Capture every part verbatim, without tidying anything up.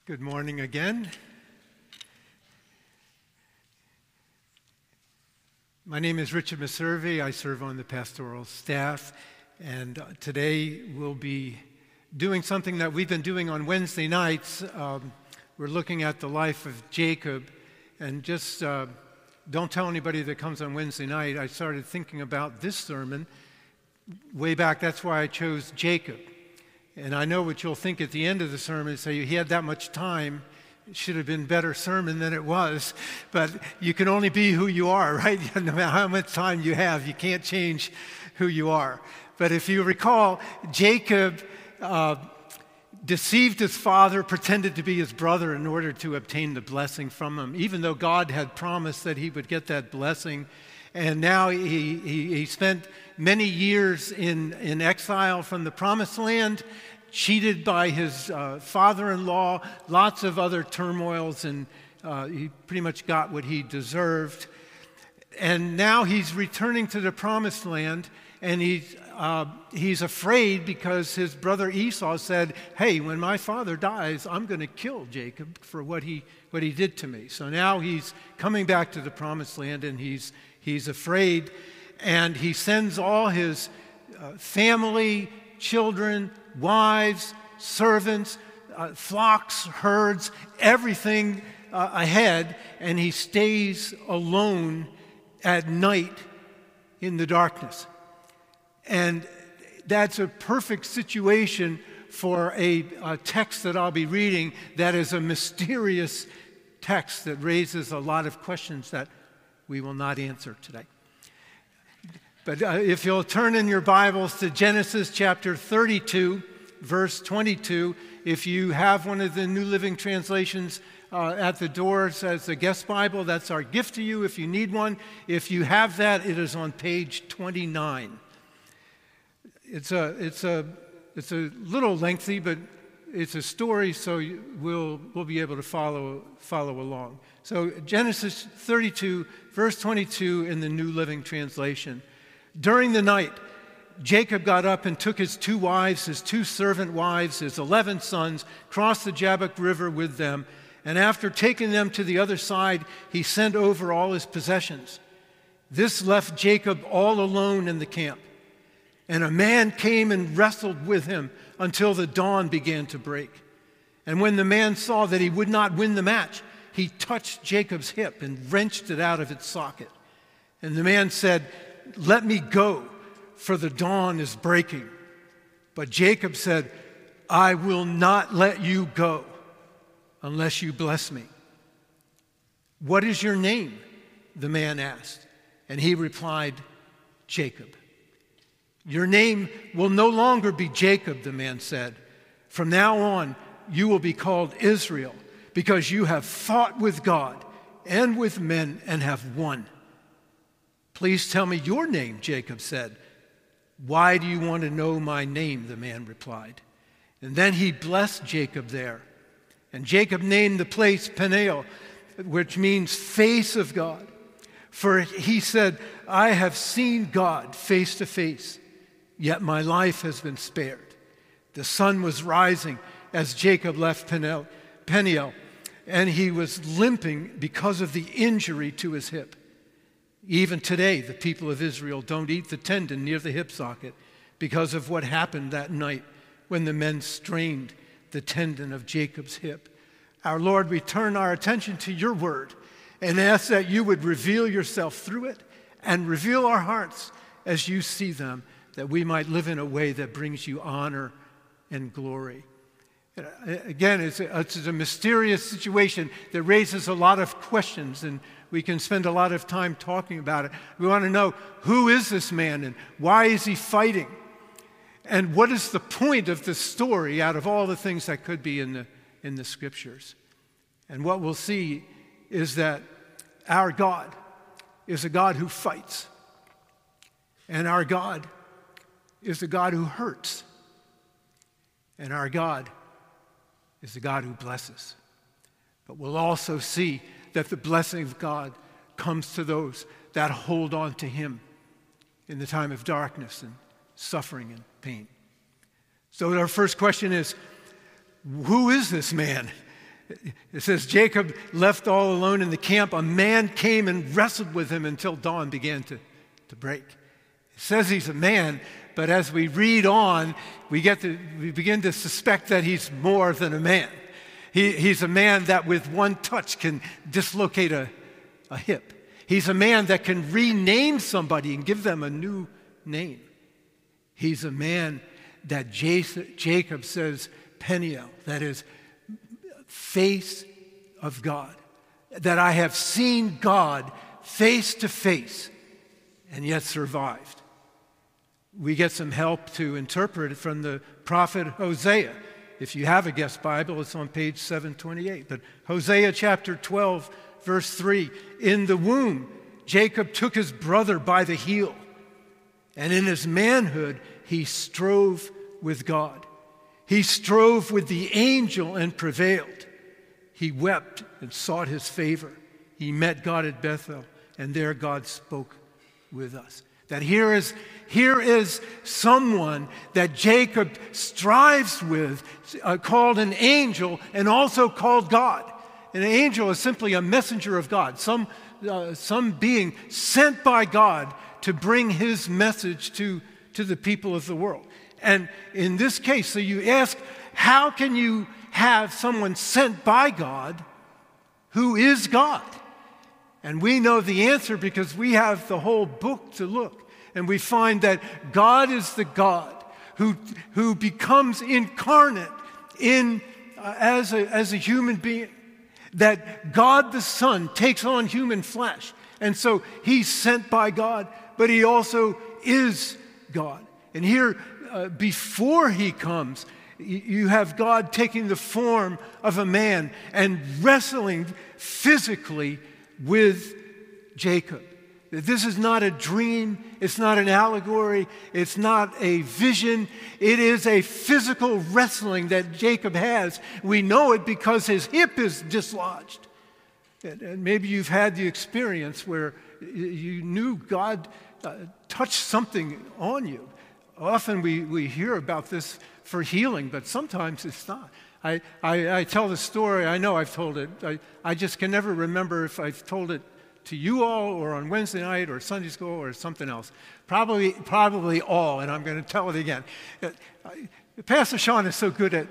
Good morning again. My name is Richard Meservey. I serve on the pastoral staff, and today we'll be doing something that we've been doing on Wednesday nights. Um, we're looking at the life of Jacob, and just uh, don't tell anybody that comes on Wednesday night. I started thinking about this sermon way back. That's why I chose Jacob. And I know what you'll think at the end of the sermon, say he had that much time. It should have been a better sermon than it was. But you can only be who you are, right? No matter how much time you have, you can't change who you are. But if you recall, Jacob uh, deceived his father, pretended to be his brother in order to obtain the blessing from him, even though God had promised that he would get that blessing. And now he, he, he spent many years in, in exile from the promised land, cheated by his uh, father-in-law, lots of other turmoils, and uh, he pretty much got what he deserved. And now he's returning to the promised land, and he's, uh, he's afraid because his brother Esau said, hey, when my father dies, I'm going to kill Jacob for what he, what he did to me. So now he's coming back to the promised land, and he's He's afraid, and he sends all his uh, family, children, wives, servants, uh, flocks, herds, everything uh, ahead, and he stays alone at night in the darkness. And that's a perfect situation for a, a text that I'll be reading that is a mysterious text that raises a lot of questions that we will not answer today. But uh, if you'll turn in your Bibles to Genesis chapter thirty-two, verse twenty-two, if you have one of the New Living Translations uh, at the doors as a guest Bible, that's our gift to you if you need one. If you have that, it is on page twenty-nine. It's a, it's a, it's a little lengthy, but it's a story, so we'll, we'll be able to follow, follow along. So Genesis thirty-two, verse twenty-two in the New Living Translation. During the night, Jacob got up and took his two wives, his two servant wives, his eleven sons, crossed the Jabbok River with them, and after taking them to the other side, he sent over all his possessions. This left Jacob all alone in the camp. And a man came and wrestled with him until the dawn began to break. And when the man saw that he would not win the match, he touched Jacob's hip and wrenched it out of its socket. And the man said, let me go, for the dawn is breaking. But Jacob said, I will not let you go unless you bless me. What is your name? The man asked. And he replied, Jacob. Your name will no longer be Jacob, the man said. From now on, you will be called Israel, because you have fought with God and with men and have won. Please tell me your name, Jacob said. Why do you want to know my name? The man replied. And then he blessed Jacob there. And Jacob named the place Peniel, which means face of God. For he said, I have seen God face to face, yet my life has been spared. The sun was rising as Jacob left Peniel, Peniel, and he was limping because of the injury to his hip. Even today, the people of Israel don't eat the tendon near the hip socket because of what happened that night when the men strained the tendon of Jacob's hip. Our Lord, we turn our attention to your word and ask that you would reveal yourself through it and reveal our hearts as you see them, that we might live in a way that brings you honor and glory. Again, it's a, it's a mysterious situation that raises a lot of questions, and we can spend a lot of time talking about it. We want to know, who is this man, and why is he fighting? And what is the point of this story out of all the things that could be in the, in the Scriptures? And what we'll see is that our God is a God who fights, and our God is a God who hurts, and our God is the God who blesses. But we'll also see that the blessing of God comes to those that hold on to him in the time of darkness and suffering and pain. So our first question is, who is this man? It says, Jacob left all alone in the camp. A man came and wrestled with him until dawn began to, to break. It says he's a man, but as we read on, we get to, we begin to suspect that he's more than a man. He, he's a man that with one touch can dislocate a, a hip. He's a man that can rename somebody and give them a new name. He's a man that Jacob says, Peniel, that is, face of God, that I have seen God face to face and yet survived. We get some help to interpret it from the prophet Hosea. If you have a guest Bible, it's on page seven twenty-eight. But Hosea chapter twelve, verse three, in the womb, Jacob took his brother by the heel, and in his manhood, he strove with God. He strove with the angel and prevailed. He wept and sought his favor. He met God at Bethel, and there God spoke with us. That here is, here is someone that Jacob strives with, uh, called an angel and also called God. An angel is simply a messenger of God, some, uh, some being sent by God to bring his message to, to the people of the world. And in this case, so you ask, how can you have someone sent by God who is God? And we know the answer because we have the whole book to look. And we find that God is the God who, who becomes incarnate in, uh, as, a, as a human being. That God the Son takes on human flesh. And so he's sent by God, but he also is God. And here, uh, before he comes, you have God taking the form of a man and wrestling physically with Jacob. This is not a dream. It's not an allegory. It's not a vision. It is a physical wrestling that Jacob has. We know it because his hip is dislodged. And maybe you've had the experience where you knew God uh, touched something on you. Often we, we hear about this for healing, but sometimes it's not. I, I, I tell the story, I know I've told it. I, I just can never remember if I've told it to you all or on Wednesday night or Sunday school or something else. Probably, probably all, and I'm going to tell it again. Uh, Pastor Sean is so good at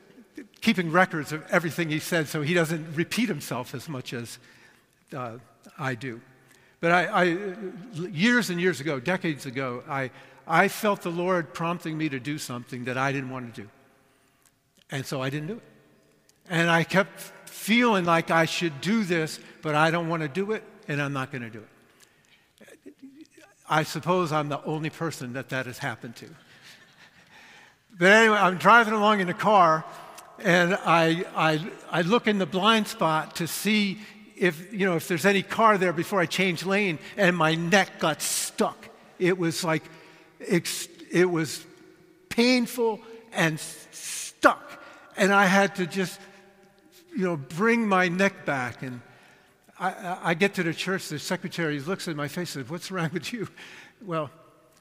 keeping records of everything he said so he doesn't repeat himself as much as uh, I do. But I, I, years and years ago, decades ago, I, I felt the Lord prompting me to do something that I didn't want to do. And so I didn't do it. And I kept feeling like I should do this, but I don't want to do it, and I'm not going to do it. I suppose I'm the only person that that has happened to. But anyway, I'm driving along in the car, and I, I, I look in the blind spot to see if, you know, if there's any car there before I change lane, and my neck got stuck. It was like, it was painful and stuck. And I had to just, you know, bring my neck back. And I, I get to the church, the secretary looks at my face and says, "What's wrong with you?" Well,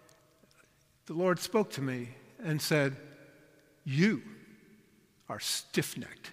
the Lord spoke to me and said, "You are stiff-necked."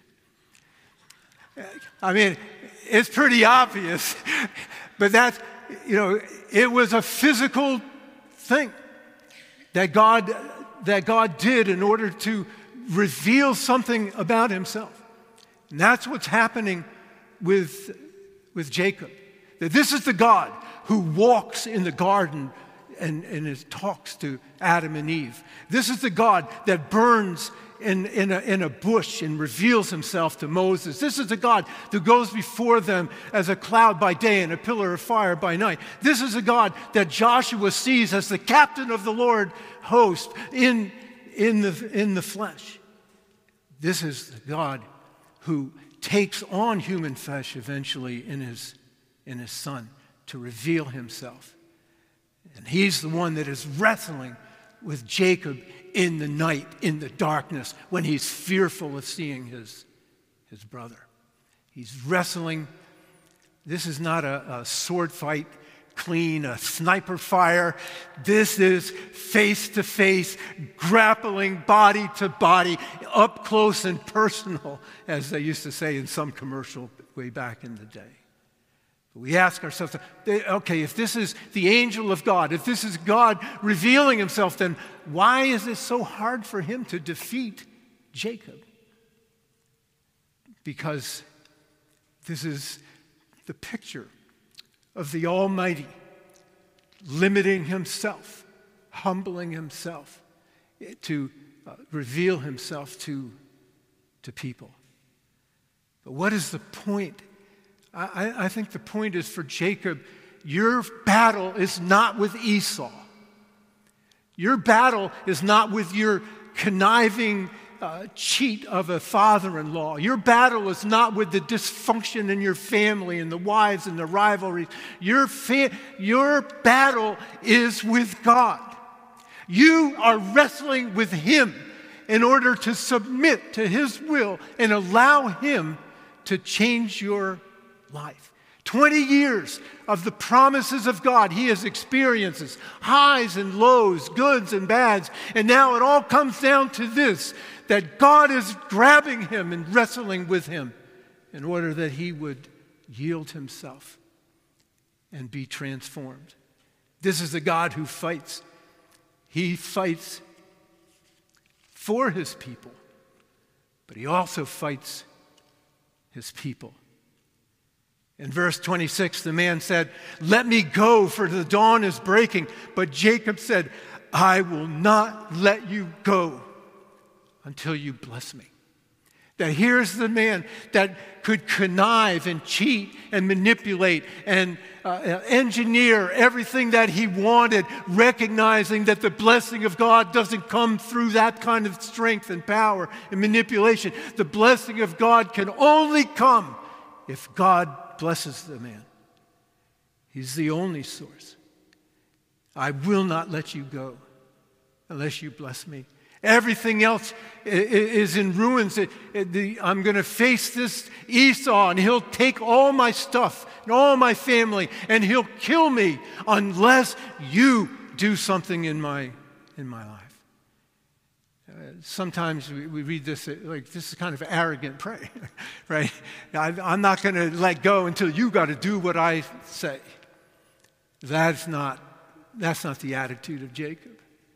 I mean, it's pretty obvious, but that's, you know, it was a physical thing that God, that God did in order to reveal something about himself. And that's what's happening with, with Jacob. That this is the God who walks in the garden and, and is, talks to Adam and Eve. This is the God that burns in, in, a, in a bush and reveals himself to Moses. This is the God who goes before them as a cloud by day and a pillar of fire by night. This is the God that Joshua sees as the captain of the Lord host in, in, the, in the flesh. This is the God who takes on human flesh eventually in his, in his Son to reveal himself. And he's the one that is wrestling with Jacob in the night, in the darkness, when he's fearful of seeing his, his brother. He's wrestling. This is not a, a sword fight clean, a sniper fire. This is face-to-face, grappling body to body, up close and personal, as they used to say in some commercial way back in the day. We ask ourselves, okay, if this is the angel of God, if this is God revealing himself, then why is it so hard for him to defeat Jacob? Because this is the picture of the Almighty limiting himself, humbling himself to uh, reveal himself to, to people. But what is the point? I, I think the point is for Jacob, your battle is not with Esau. Your battle is not with your conniving uh, cheat of a father-in-law. Your battle is not with the dysfunction in your family and the wives and the rivalries. Your, fa- your battle is with God. You are wrestling with him in order to submit to his will and allow him to change your life. twenty years of the promises of God he has experiences, highs and lows, goods and bads, and now it all comes down to this, that God is grabbing him and wrestling with him in order that he would yield himself and be transformed. This is a God who fights. He fights for his people, but he also fights his people. In verse twenty-six, the man said, "Let me go, for the dawn is breaking." But Jacob said, "I will not let you go until you bless me." That here's the man that could connive and cheat and manipulate and uh, engineer everything that he wanted, recognizing that the blessing of God doesn't come through that kind of strength and power and manipulation. The blessing of God can only come if God blesses the man. He's the only source. I will not let you go unless you bless me. Everything else is in ruins. I'm going to face this Esau, and he'll take all my stuff and all my family, and he'll kill me unless you do something in my in my life. Uh, sometimes we, we read this like this is kind of arrogant prayer, right? I, I'm not going to let go until you got to do what I say. That's not that's not the attitude of Jacob.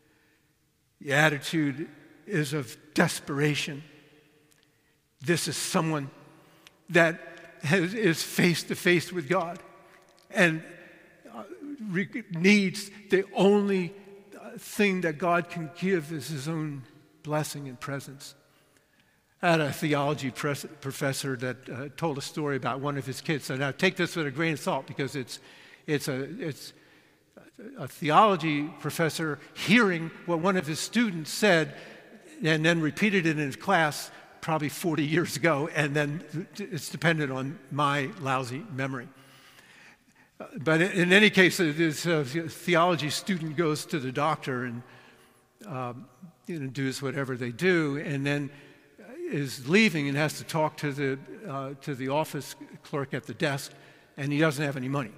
The attitude is of desperation. This is someone that has, is face to face with God and uh, re- needs the only thing that God can give is his own blessing and presence. I had a theology pres- professor that uh, told a story about one of his kids. So now take this with a grain of salt because it's it's a it's a theology professor hearing what one of his students said and then repeated it in his class probably forty years ago, and then it's dependent on my lousy memory. But in any case, this uh, theology student goes to the doctor and um, you know, does whatever they do, and then is leaving and has to talk to the uh, to the office clerk at the desk, and he doesn't have any money.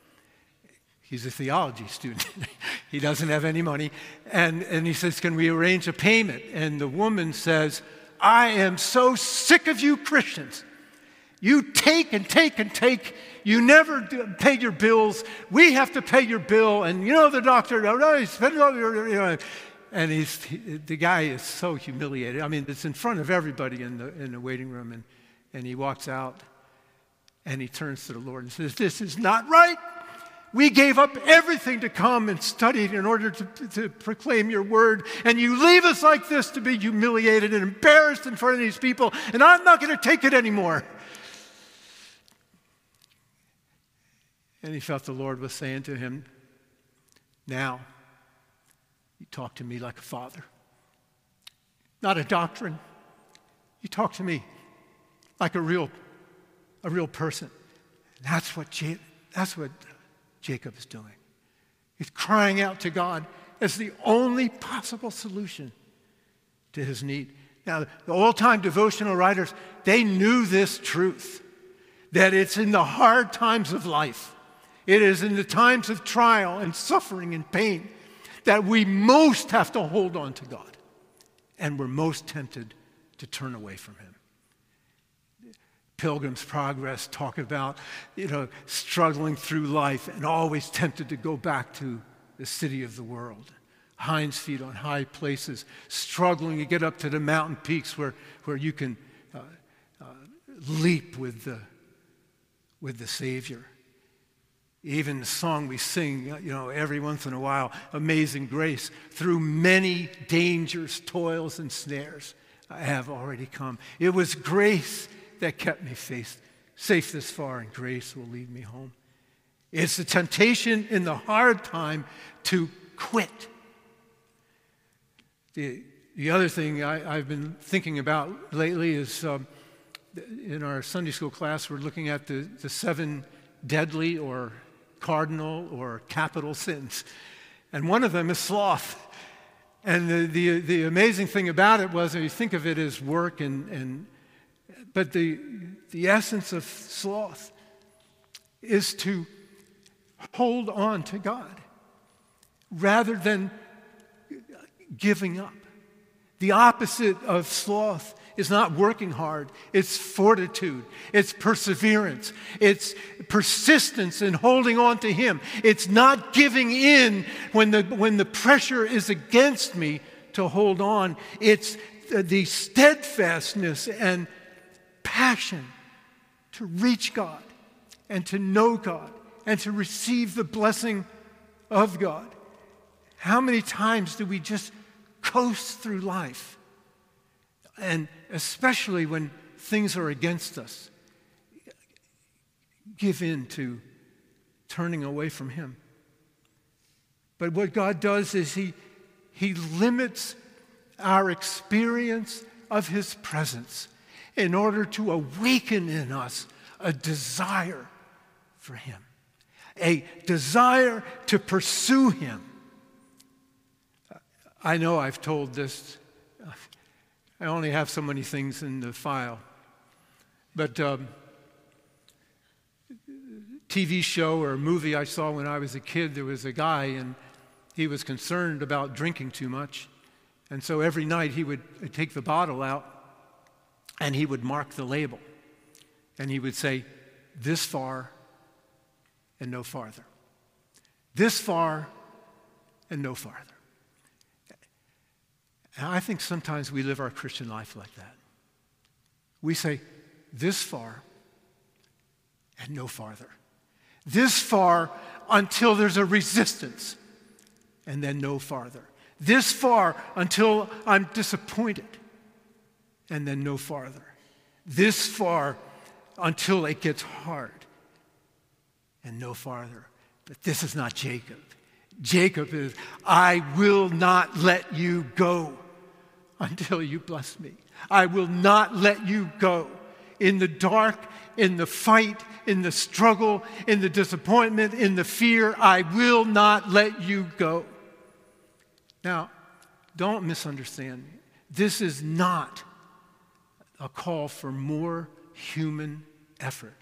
He's a theology student. He doesn't have any money, and and he says, "Can we arrange a payment?" And the woman says, "I am so sick of you Christians. You take and take and take. You never do pay your bills. We have to pay your bill. And you know the doctor, oh, no, he's, you know." And he's, he, the guy is so humiliated. I mean, it's in front of everybody in the in the waiting room. And, and he walks out and he turns to the Lord and says, "This is not right. We gave up everything to come and study in order to, to proclaim your word. And you leave us like this to be humiliated and embarrassed in front of these people. And I'm not going to take it anymore." And he felt the Lord was saying to him, "Now, you talk to me like a father. Not a doctrine. You talk to me like a real, a real person." And that's what Ja- that's what Jacob is doing. He's crying out to God as the only possible solution to his need. Now, the old-time devotional writers, they knew this truth, that it's in the hard times of life, It is in the times of trial and suffering and pain that we most have to hold on to God, and we're most tempted to turn away from him. Pilgrim's Progress talk about, you know, struggling through life and always tempted to go back to the city of the world. Hinds feet on high places, struggling to get up to the mountain peaks where, where you can uh, uh, leap with the, with the Savior. Even the song we sing, you know, every once in a while, Amazing Grace, through many dangers, toils, and snares, I have already come. It was grace that kept me safe, safe this far, and grace will lead me home. It's the temptation in the hard time to quit. The, the other thing I, I've been thinking about lately is um, in our Sunday school class, we're looking at the, the seven deadly or cardinal or capital sins. And one of them is sloth. And the, the, the amazing thing about it was, you think of it as work, and, and but the, the essence of sloth is to hold on to God rather than giving up. The opposite of sloth is not working hard. It's fortitude. It's perseverance. It's persistence in holding on to him. It's not giving in when the, when the pressure is against me to hold on. It's the steadfastness and passion to reach God and to know God and to receive the blessing of God. How many times do we just coast through life? And especially when things are against us, give in to turning away from him. But what God does is he, he limits our experience of his presence in order to awaken in us a desire for him, a desire to pursue him. I know I've told this. I only have so many things in the file. But um, T V show or a movie I saw when I was a kid, there was a guy and he was concerned about drinking too much. And so every night he would take the bottle out and he would mark the label. And he would say, this far and no farther. This far and no farther. And I think sometimes we live our Christian life like that. We say, this far and no farther. This far until there's a resistance, and then no farther. This far until I'm disappointed, and then no farther. This far until it gets hard, and no farther. But this is not Jacob. Jacob is, I will not let you go until you bless me. I will not let you go. In the dark, in the fight, in the struggle, in the disappointment, in the fear, I will not let you go. Now, don't misunderstand me. This is not a call for more human effort.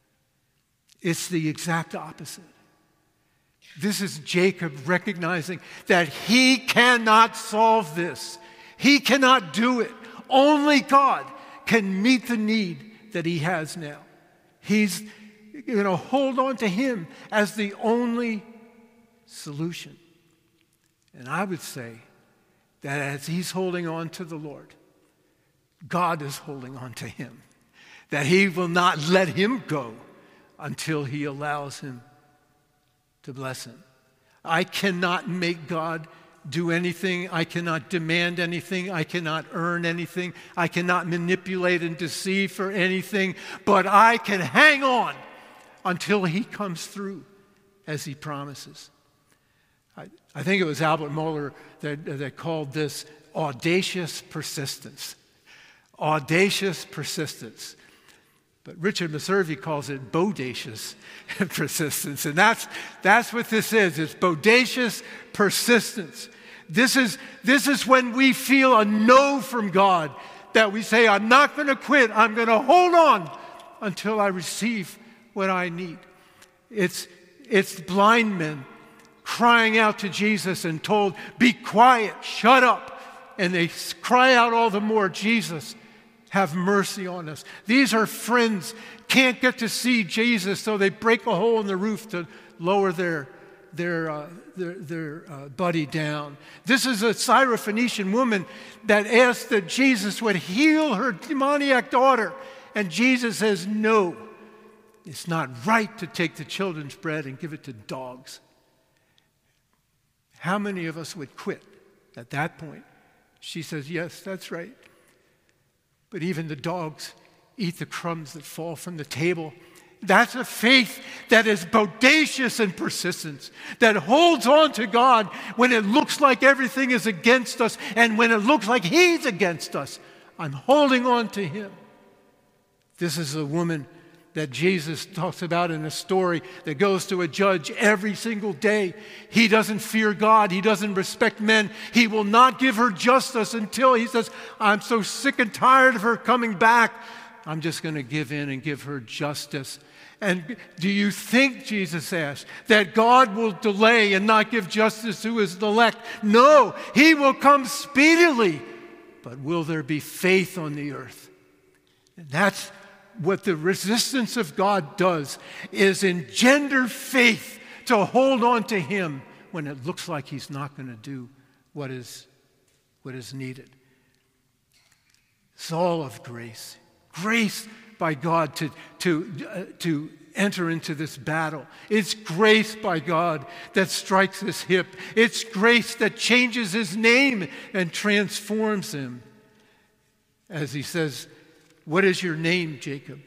It's the exact opposite. This is Jacob recognizing that he cannot solve this. He cannot do it. Only God can meet the need that he has now. He's going to hold on to him as the only solution. And I would say that as he's holding on to the Lord, God is holding on to him. That he will not let him go until he allows him to bless him. I cannot make God do anything. I cannot demand anything. I cannot earn anything. I cannot manipulate and deceive for anything. But I can hang on until he comes through as he promises. I, I think it was Albert Mohler that, that called this audacious persistence. Audacious persistence. But Richard Meservey calls it bodacious persistence. And that's, that's what this is. It's bodacious persistence. This is, this is when we feel a no from God, that we say, I'm not going to quit. I'm going to hold on until I receive what I need. It's, it's blind men crying out to Jesus and told, be quiet, shut up. And they cry out all the more, Jesus, have mercy on us. These are friends, can't get to see Jesus, so they break a hole in the roof to lower their, their, uh, their, their uh, buddy down. This is a Syrophoenician woman that asked that Jesus would heal her demoniac daughter. And Jesus says, no, it's not right to take the children's bread and give it to dogs. How many of us would quit at that point? She says, yes, that's right. But even the dogs eat the crumbs that fall from the table. That's a faith that is bodacious and persistent, that holds on to God when it looks like everything is against us and when it looks like He's against us. I'm holding on to Him. This is a woman that Jesus talks about in a story that goes to a judge every single day. He doesn't fear God. He doesn't respect men. He will not give her justice until he says, I'm so sick and tired of her coming back. I'm just going to give in and give her justice. And do you think, Jesus asked, that God will delay and not give justice to His elect? No, He will come speedily. But will there be faith on the earth? And that's what the resistance of God does, is engender faith to hold on to Him when it looks like He's not going to do what is, what is needed. It's all of grace. Grace by God to, to, uh, to enter into this battle. It's grace by God that strikes His hip. It's grace that changes His name and transforms him. As He says, what is your name, Jacob?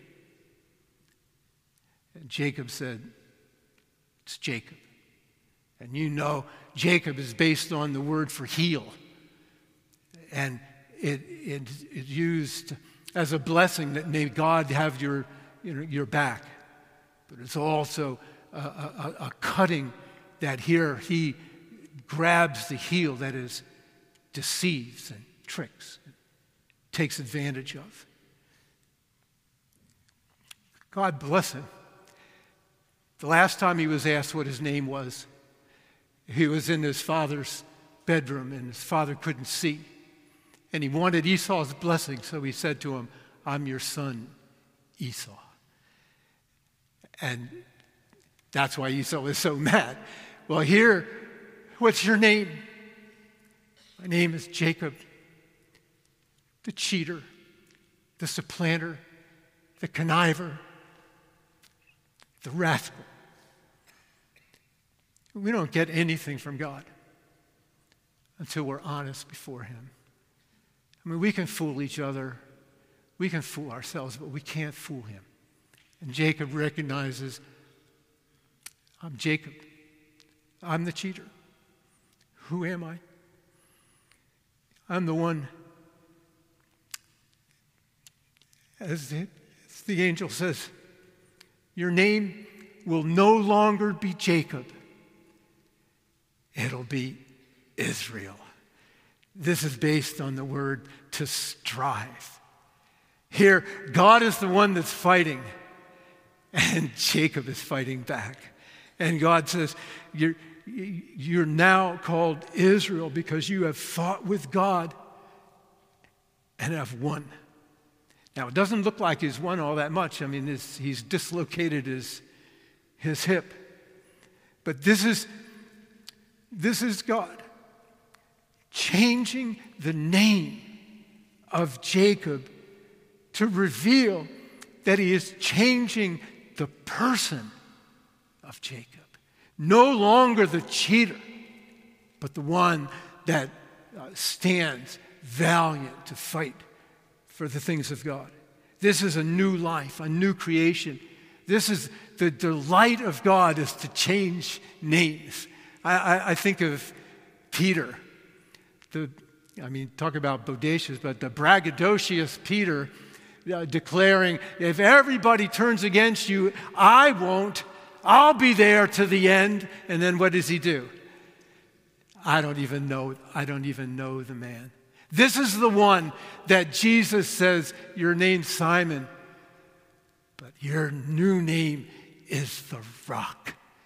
And Jacob said, it's Jacob. And you know, Jacob is based on the word for heel. And it, it, it used as a blessing that may God have your, you know, your back. But it's also a, a, a cutting that here He grabs the heel that is deceives and tricks, takes advantage of. God bless him. The last time he was asked what his name was, he was in his father's bedroom and his father couldn't see. And he wanted Esau's blessing, so he said to him, I'm your son, Esau. And that's why Esau was so mad. Well, here, what's your name? My name is Jacob, the cheater, the supplanter, the conniver, the rascal. We don't get anything from God until we're honest before Him. I mean, we can fool each other. We can fool ourselves, but we can't fool Him. And Jacob recognizes, I'm Jacob. I'm the cheater. Who am I? I'm the one, as the, as the angel says, your name will no longer be Jacob. It'll be Israel. This is based on the word to strive. Here, God is the one that's fighting, and Jacob is fighting back. And God says, you're, you're now called Israel because you have fought with God and have won. Now, it doesn't look like he's won all that much. I mean, he's dislocated his, his hip. But this is, this is God changing the name of Jacob to reveal that He is changing the person of Jacob. No longer the cheater, but the one that uh, stands valiant to fight for the things of God. This is a new life, a new creation. This is the delight of God, is to change names. I, I, I think of Peter. The, I mean, talk about bodacious, but the braggadocious Peter uh, declaring, if everybody turns against you, I won't. I'll be there to the end. And then what does he do? I don't even know. I don't even know the man. This is the one that Jesus says, your name's Simon, but your new name is the Rock.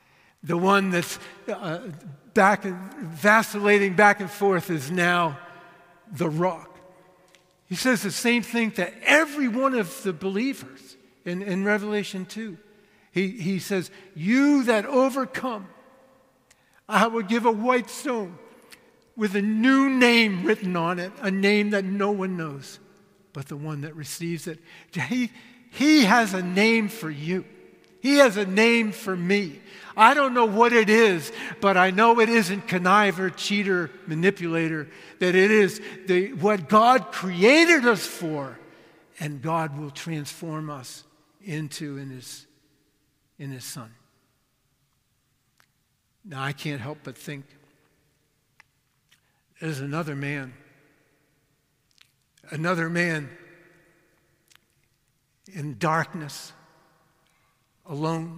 The one that's uh, back vacillating back and forth is now the rock. He says the same thing to every one of the believers in, in Revelation two. He, he says, you that overcome, I will give a white stone with a new name written on it, a name that no one knows but the one that receives it. He, he has a name for you. He has a name for me. I don't know what it is, but I know it isn't conniver, cheater, manipulator, that it is the, what God created us for, and God will transform us into in His, in His Son. Now, I can't help but think there's another man, another man in darkness, alone,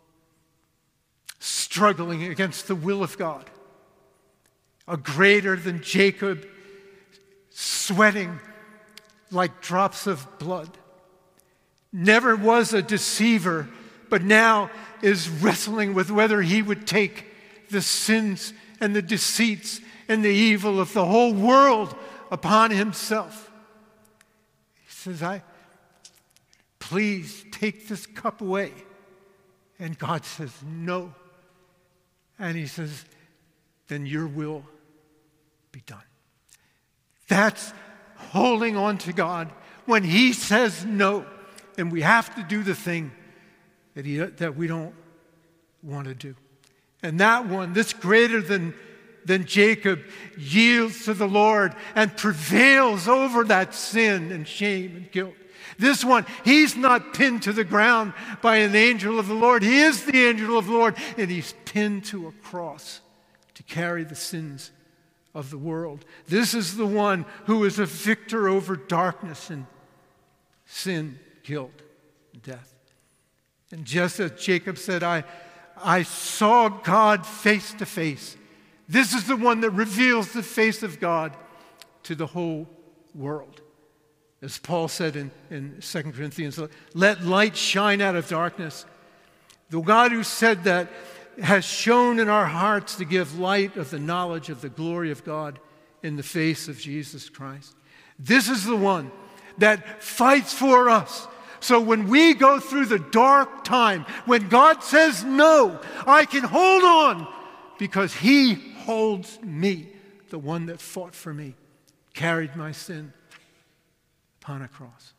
struggling against the will of God, a greater than Jacob, sweating like drops of blood. Never was a deceiver, but now is wrestling with whether he would take the sins and the deceits and the evil of the whole world upon himself. He says, I, please take this cup away. And God says, no. And he says, then your will be done. That's holding on to God when He says no. And we have to do the thing that, he, that we don't want to do. And that one, this greater than, than Jacob, yields to the Lord and prevails over that sin and shame and guilt. This one, he's not pinned to the ground by an angel of the Lord. He is the angel of the Lord, and he's pinned to a cross to carry the sins of the world. This is the one who is a victor over darkness and sin, guilt, and death. And just as Jacob said, I, I saw God face to face. This is the one that reveals the face of God to the whole world. As Paul said in, in Second Corinthians, let light shine out of darkness. The God who said that has shone in our hearts to give light of the knowledge of the glory of God in the face of Jesus Christ. This is the one that fights for us. So when we go through the dark time, when God says no, I can hold on because He holds me, the one that fought for me, carried my sin upon a cross.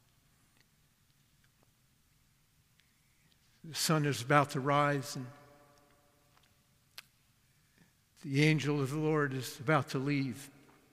The sun is about to rise, and the angel of the Lord is about to leave.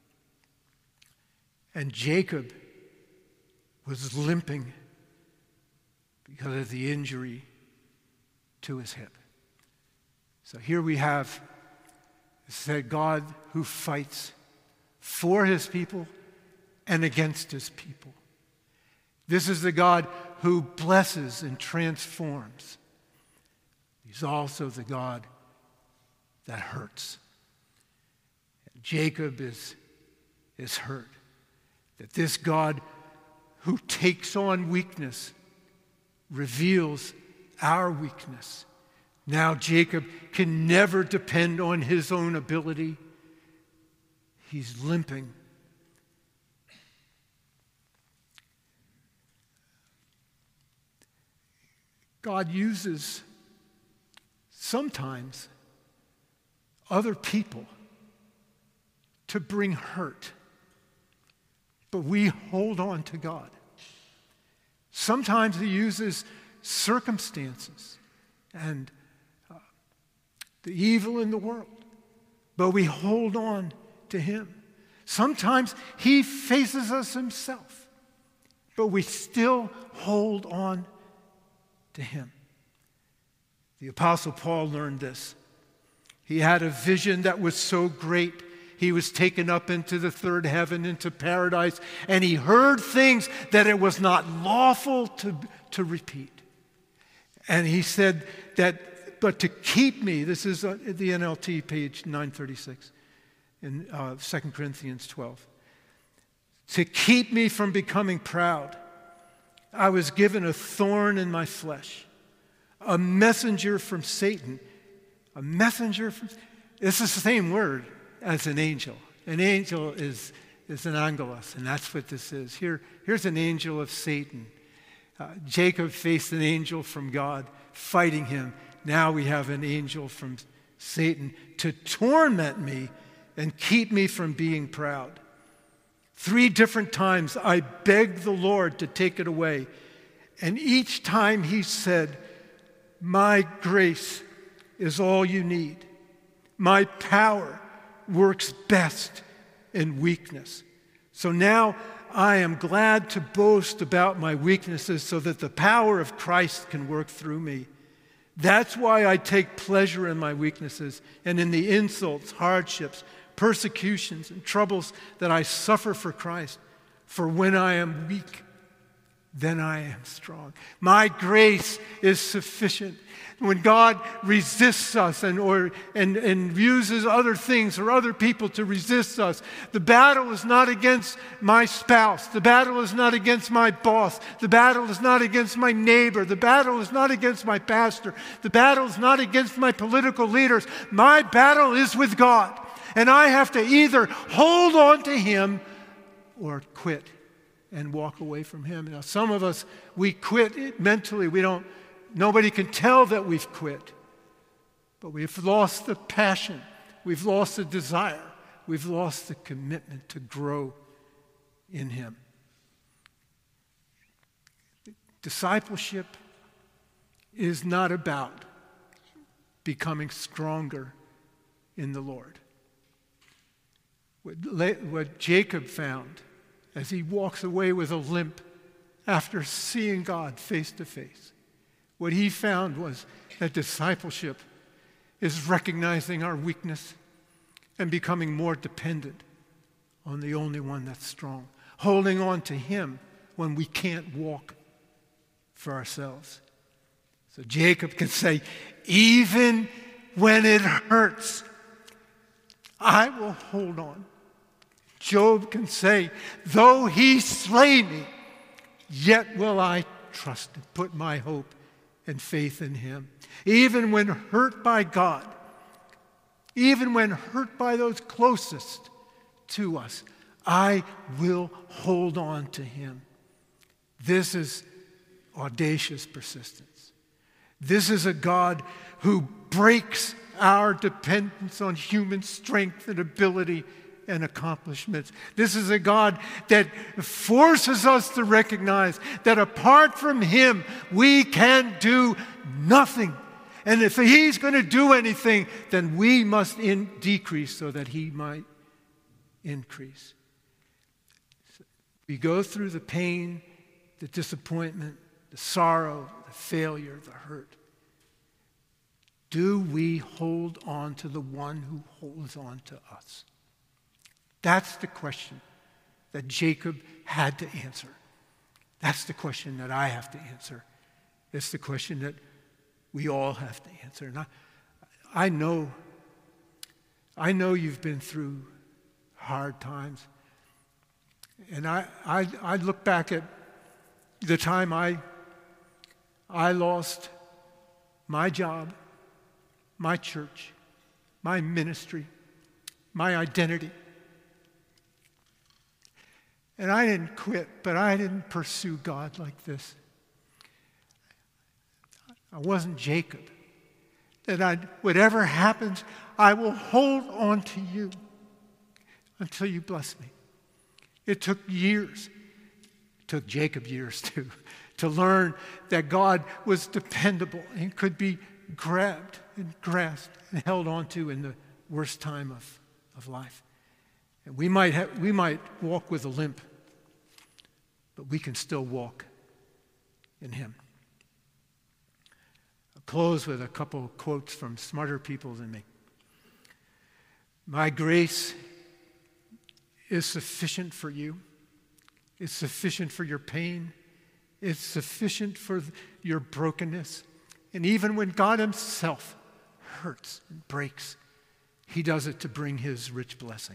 And Jacob was limping because of the injury to his hip. So here we have said God who fights for His people and against His people. This is the God who blesses and transforms. He's also the God that hurts. And Jacob is, is hurt. That this God who takes on weakness reveals our weakness. Now Jacob can never depend on his own ability. He's limping. God uses sometimes other people to bring hurt, but we hold on to God. Sometimes He uses circumstances and uh, the evil in the world, but we hold on to Him. Sometimes He faces us Himself, but we still hold on to Him. The Apostle Paul learned this. He had a vision that was so great, he was taken up into the third heaven, into paradise, and he heard things that it was not lawful to, to repeat. And he said that, but to keep me, this is the N L T, page nine thirty-six, in uh, Second Corinthians twelve. To keep me from becoming proud, I was given a thorn in my flesh, a messenger from Satan, A messenger from... It's the same word as an angel. An angel is, is an angelos, and that's what this is. Here, here's an angel of Satan. Uh, Jacob faced an angel from God fighting him. Now we have an angel from Satan to torment me and keep me from being proud. Three different times I begged the Lord to take it away. And each time he said, my grace is all you need. My power works best in weakness. So now I am glad to boast about my weaknesses so that the power of Christ can work through me. That's why I take pleasure in my weaknesses and in the insults, hardships, persecutions, and troubles that I suffer for Christ. For when I am weak, then I am strong. My grace is sufficient. When God resists us and, or, and, and uses other things or other people to resist us, the battle is not against my spouse. The battle is not against my boss. The battle is not against my neighbor. The battle is not against my pastor. The battle is not against my political leaders. My battle is with God. And I have to either hold on to Him or quit and walk away from Him. Now, some of us, we quit mentally. We don't, nobody can tell that we've quit. But we've lost the passion. We've lost the desire. We've lost the commitment to grow in Him. Discipleship is not about becoming stronger in the Lord. What, what Jacob found as he walks away with a limp after seeing God face to face, what he found was that discipleship is recognizing our weakness and becoming more dependent on the only one that's strong, holding on to Him when we can't walk for ourselves. So Jacob can say, even when it hurts, I will hold on. Job can say, though He slay me, yet will I trust and put my hope and faith in Him. Even when hurt by God, even when hurt by those closest to us, I will hold on to Him. This is audacious persistence. This is a God who breaks our dependence on human strength and ability and accomplishments. This is a God that forces us to recognize that apart from Him, we can do nothing. And if He's going to do anything, then we must in- decrease so that He might increase. We go through the pain, the disappointment, the sorrow, the failure, the hurt. Do we hold on to the one who holds on to us? That's the question that Jacob had to answer. That's the question that I have to answer. It's the question that we all have to answer. And I, I know, I know you've been through hard times. And I, I, I look back at the time I, I lost my job, my church, my ministry, my identity. And I didn't quit, but I didn't pursue God like this. I wasn't Jacob. That I, whatever happens, I will hold on to you until you bless me. It took years. It took Jacob years too, to learn that God was dependable and could be grabbed and grasped and held onto in the worst time of, of life. And we might have, we might walk with a limp, but we can still walk in Him. I'll close with a couple of quotes from smarter people than me. My grace is sufficient for you. It's sufficient for your pain. It's sufficient for your brokenness. And even when God Himself hurts and breaks, He does it to bring His rich blessing.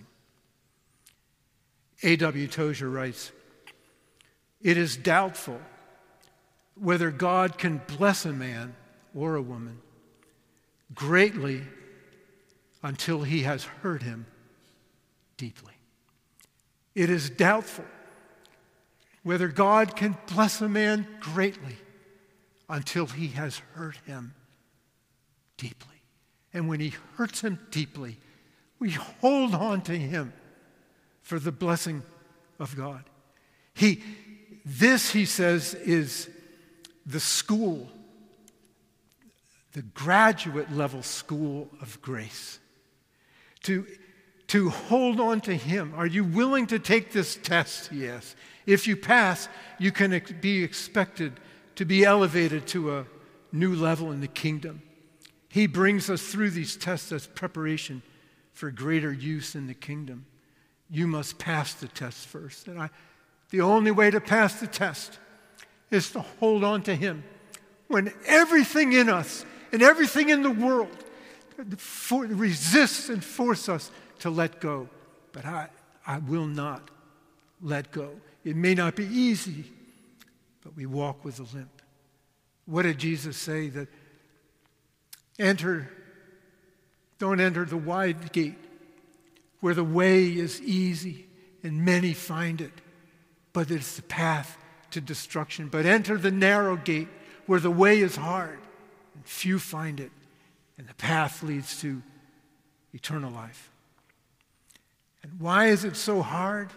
A W Tozer writes, it is doubtful whether God can bless a man or a woman greatly until he has hurt him deeply. It is doubtful whether God can bless a man greatly until he has hurt him deeply. And when he hurts him deeply, we hold on to him for the blessing of God. He, this, he says, is the school, the graduate level school of grace. To, to hold on to him. Are you willing to take this test? He asks. If you pass, you can ex- be expected to be elevated to a new level in the kingdom. He brings us through these tests as preparation for greater use in the kingdom. You must pass the test first. And I, the only way to pass the test is to hold on to him when everything in us and everything in the world for, resists and force us to let go. But I, I will not let go. It may not be easy, but we walk with a limp. What did Jesus say? That enter, don't enter the wide gate where the way is easy and many find it, but it's the path to destruction. But enter the narrow gate where the way is hard and few find it, and the path leads to eternal life. And why is it so hard?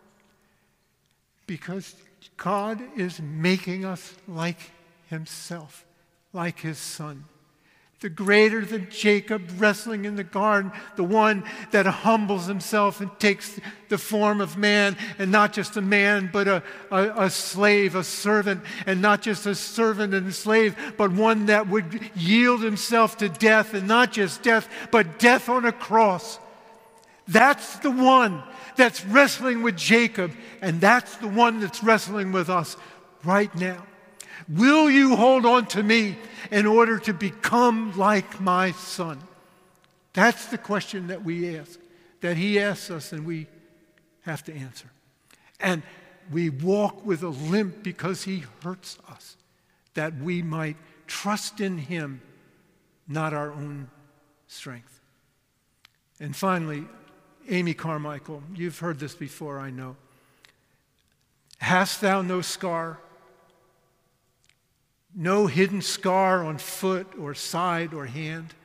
Because God is making us like himself, like his son. The greater than Jacob wrestling in the garden, the one that humbles himself and takes the form of man, and not just a man, but a, a, a slave, a servant, and not just a servant and a slave, but one that would yield himself to death, and not just death, but death on a cross. That's the one that's wrestling with Jacob, and that's the one that's wrestling with us right now. Will you hold on to me in order to become like my son? That's the question that we ask, that he asks us, and we have to answer. And we walk with a limp because he hurts us, that we might trust in him, not our own strength. And finally, Amy Carmichael, you've heard this before, I know. Hast thou no scar? No hidden scar on foot or side or hand?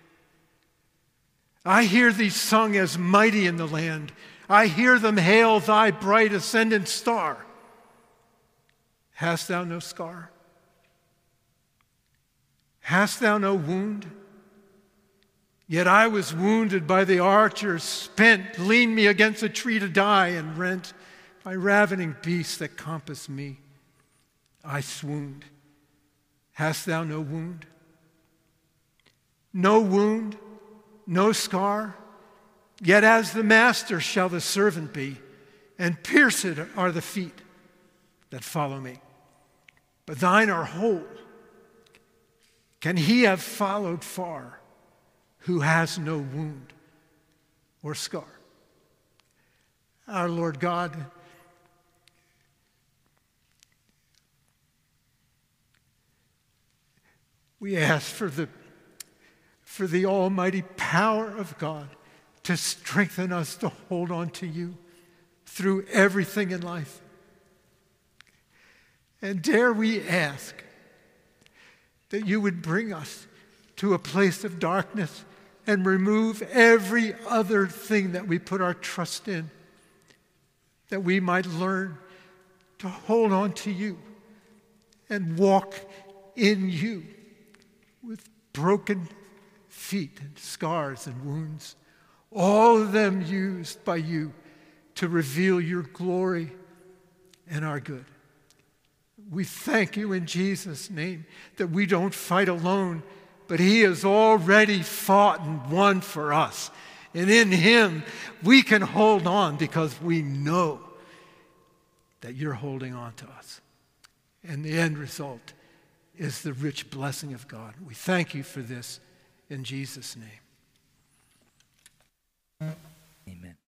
I hear thee sung as mighty in the land. I hear them hail thy bright ascendant star. Hast thou no scar? Hast thou no wound? Yet I was wounded by the archers, spent, leaned me against a tree to die, and rent by ravening beasts that compass me. I swooned. Hast thou no wound? No wound, no scar, yet as the master shall the servant be, and pierced are the feet that follow me. But thine are whole. Can he have followed far who has no wound or scar? Our Lord God, we ask for the, for the almighty power of God to strengthen us to hold on to you through everything in life. And dare we ask that you would bring us to a place of darkness and remove every other thing that we put our trust in, that we might learn to hold on to you and walk in you with broken feet and scars and wounds, all of them used by you to reveal your glory and our good. We thank you in Jesus' name that we don't fight alone, but he has already fought and won for us. And in him, we can hold on because we know that you're holding on to us. And the end result is the rich blessing of God. We thank you for this in Jesus' name.